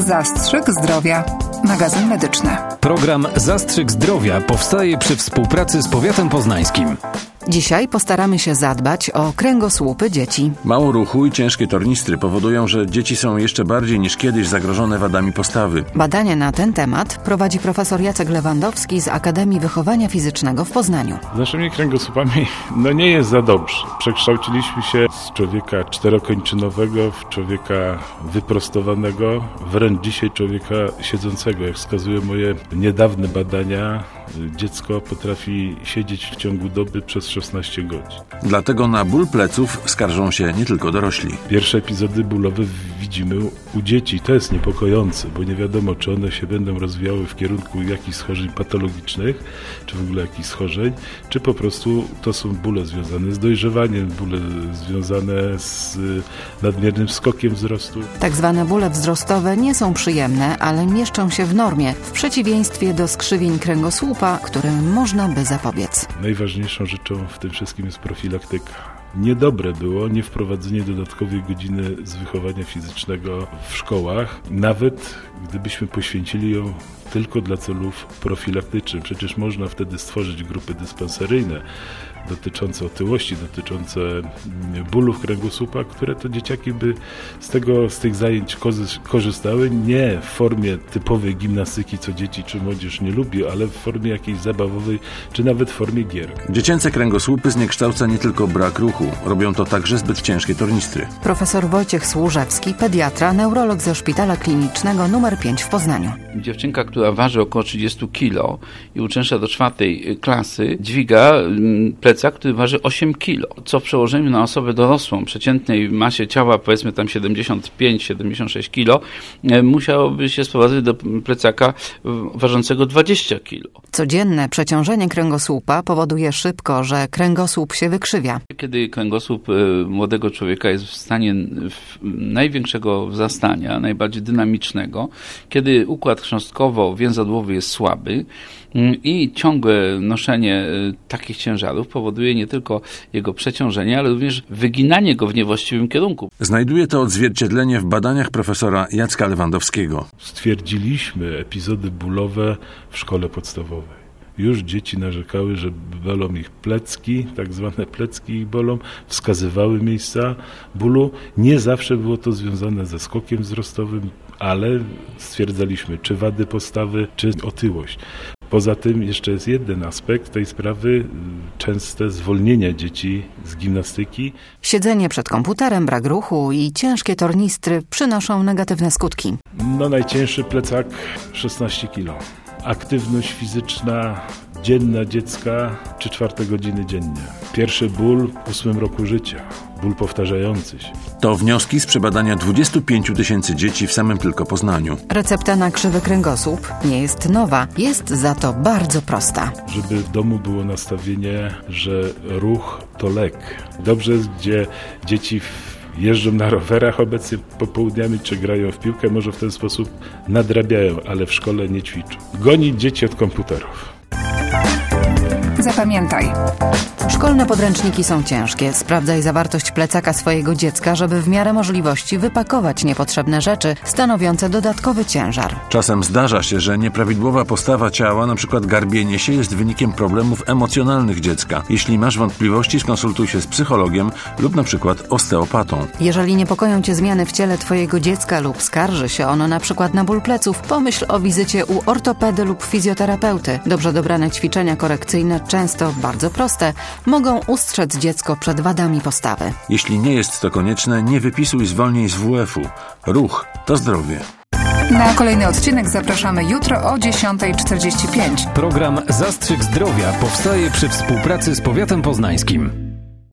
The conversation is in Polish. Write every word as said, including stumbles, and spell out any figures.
Zastrzyk Zdrowia. Magazyn medyczny. Program Zastrzyk Zdrowia powstaje przy współpracy z powiatem poznańskim. Dzisiaj postaramy się zadbać o kręgosłupy dzieci. Mało ruchu i ciężkie tornistry powodują, że dzieci są jeszcze bardziej niż kiedyś zagrożone wadami postawy. Badanie na ten temat prowadzi profesor Jacek Lewandowski z Akademii Wychowania Fizycznego w Poznaniu. Z naszymi kręgosłupami no nie jest za dobrze. Przekształciliśmy się z człowieka czterokończynowego w człowieka wyprostowanego, wręcz dzisiaj człowieka siedzącego. Jak wskazują moje niedawne badania, dziecko potrafi siedzieć w ciągu doby przez szesnaście godzin. Dlatego na ból pleców skarżą się nie tylko dorośli. Pierwsze epizody bólowe widzimy u dzieci. To jest niepokojące, bo nie wiadomo, czy one się będą rozwijały w kierunku jakichś schorzeń patologicznych, czy w ogóle jakichś schorzeń, czy po prostu to są bóle związane z dojrzewaniem, bóle związane z nadmiernym skokiem wzrostu. Tak zwane bóle wzrostowe nie są przyjemne, ale mieszczą się w normie, w przeciwieństwie do skrzywień kręgosłupa, którym można by zapobiec. Najważniejszą rzeczą w tym wszystkim jest profilaktyka. Niedobre było niewprowadzenie dodatkowej godziny z wychowania fizycznego w szkołach, nawet gdybyśmy poświęcili ją tylko dla celów profilaktycznych. Przecież można wtedy stworzyć grupy dyspanseryjne dotyczące otyłości, dotyczące bólów kręgosłupa, które to dzieciaki by z tego, z tych zajęć korzystały nie w formie typowej gimnastyki, co dzieci czy młodzież nie lubi, ale w formie jakiejś zabawowej, czy nawet w formie gier. Dziecięce kręgosłupy zniekształca nie tylko brak ruchu, robią to także zbyt ciężkie tornistry. Profesor Wojciech Służewski, pediatra, neurolog ze Szpitala Klinicznego numer pięć w Poznaniu. Dziewczynka, która waży około trzydzieści kilo i uczęszcza do czwartej klasy, dźwiga plecak, który waży osiem kilo, co w przełożeniu na osobę dorosłą, przeciętnej masie ciała, powiedzmy tam siedemdziesiąt pięć siedemdziesiąt sześć kilo, musiałoby się sprowadzać do plecaka ważącego dwadzieścia kilo. Codzienne przeciążenie kręgosłupa powoduje szybko, że kręgosłup się wykrzywia. Kiedy kręgosłup młodego człowieka jest w stanie największego wzrastania, najbardziej dynamicznego, kiedy układ chrząstkowo-więzadłowy jest słaby i ciągłe noszenie takich ciężarów powoduje nie tylko jego przeciążenie, ale również wyginanie go w niewłaściwym kierunku. Znajduje to odzwierciedlenie w badaniach profesora Jacka Lewandowskiego. Stwierdziliśmy epizody bólowe w szkole podstawowej. Już dzieci narzekały, że bolą ich plecki, tak zwane plecki ich bolą, wskazywały miejsca bólu. Nie zawsze było to związane ze skokiem wzrostowym, ale stwierdzaliśmy, czy wady postawy, czy otyłość. Poza tym jeszcze jest jeden aspekt tej sprawy, częste zwolnienia dzieci z gimnastyki. Siedzenie przed komputerem, brak ruchu i ciężkie tornistry przynoszą negatywne skutki. No najcięższy plecak szesnaście kilo. Aktywność fizyczna dzienna dziecka trzy czwarte godziny dziennie. Pierwszy ból w ósmym roku życia. Ból powtarzający się. To wnioski z przebadania dwudziestu pięciu tysięcy dzieci w samym tylko Poznaniu. Recepta na krzywy kręgosłup nie jest nowa, jest za to bardzo prosta. Żeby w domu było nastawienie, że ruch to lek. Dobrze jest, gdzie dzieci jeżdżą na rowerach obecnie popołudniami, czy grają w piłkę, może w ten sposób nadrabiają, ale w szkole nie ćwiczą. Gonić dzieci od komputerów. Zapamiętaj. Szkolne podręczniki są ciężkie. Sprawdzaj zawartość plecaka swojego dziecka, żeby w miarę możliwości wypakować niepotrzebne rzeczy stanowiące dodatkowy ciężar. Czasem zdarza się, że nieprawidłowa postawa ciała, na przykład garbienie się, jest wynikiem problemów emocjonalnych dziecka. Jeśli masz wątpliwości, skonsultuj się z psychologiem lub na przykład osteopatą. Jeżeli niepokoją cię zmiany w ciele twojego dziecka lub skarży się ono na przykład na ból pleców, pomyśl o wizycie u ortopedy lub fizjoterapeuty. Dobrze dobrane ćwiczenia korekcyjne, często bardzo proste, mogą ustrzec dziecko przed wadami postawy. Jeśli nie jest to konieczne, nie wypisuj zwolnień z W F u. Ruch to zdrowie. Na kolejny odcinek zapraszamy jutro o dziesiąta czterdzieści pięć. Program Zastrzyk Zdrowia powstaje przy współpracy z powiatem poznańskim.